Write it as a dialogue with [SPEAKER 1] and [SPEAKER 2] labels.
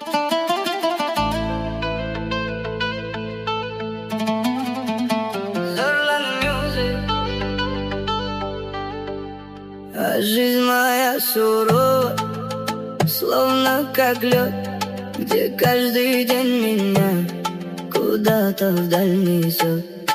[SPEAKER 1] А жизнь моя сурова, словно как лед, где каждый день меня куда-то вдаль несет.